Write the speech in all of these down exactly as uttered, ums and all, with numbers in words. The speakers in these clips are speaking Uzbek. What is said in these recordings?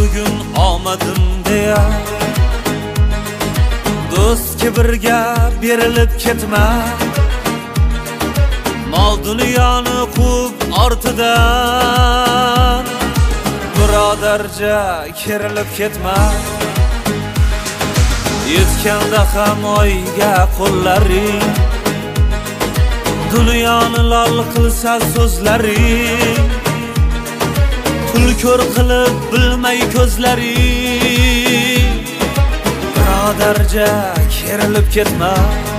bugun omadim deya do'st kibrga berilib ketma. Mol dunyoni qub ortidan birodarja kerilib ketma. Yetganda ham oyga qo'llaring, dunyoni lol qilsa so'zlaring, pul ko'r qilib bilmay ko'zlaring. Birodarja kerilib ketma.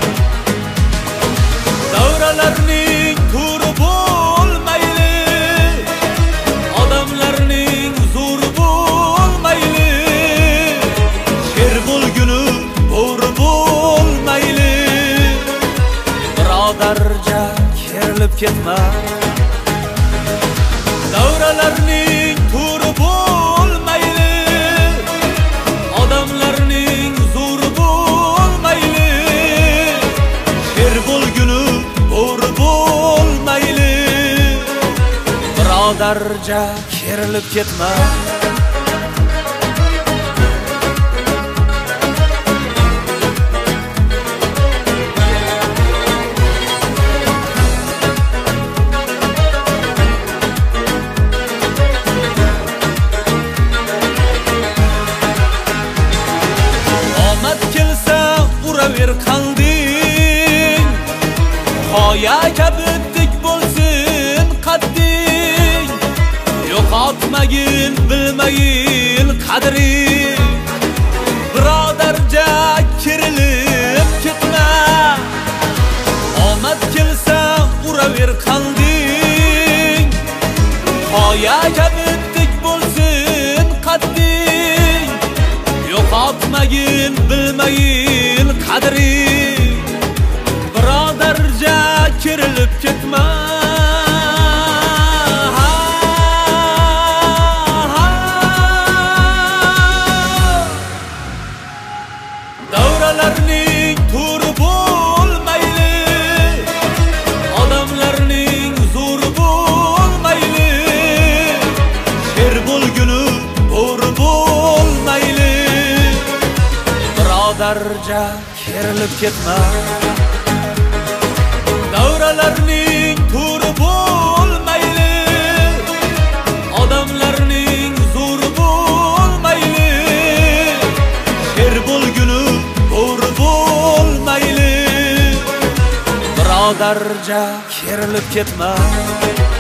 Davralarning turi bo'lmayli, odamlarning zo'ri bo'lmayli, sher bo'lguni bo'ri bo'lmayli. Birodarja kerilib ketma. Davralarning turi bo'lmayli, odamlarning zo'ri bo'lmayli, sher bo'lguni bo'ri bo'lmayli. Birodarja kerilib ketma. Uraver qalding, qoya kabi tik bo'lsin qadding, yo'qotmagin bilmagin qadring. Birodarja kerilib ketma. Omad kelsa uraver qalding, qoya kabi tik bo'lsin qadding, yo'qotmagin bilmagin qadring. Birodarja kerilib ketma. Davralarning turi bo'lmayli, odamlarning zo'ri bo'lmayli, sher bo'lguni bo'ri bo'lmayli. Birodarja kerilib ketma. Davralarning turi bo'lmayli, odamlarning zo'ri bo'lmayli, sher bo'lguni bo'ri bo'lmayli. Birodarja kerilib ketma.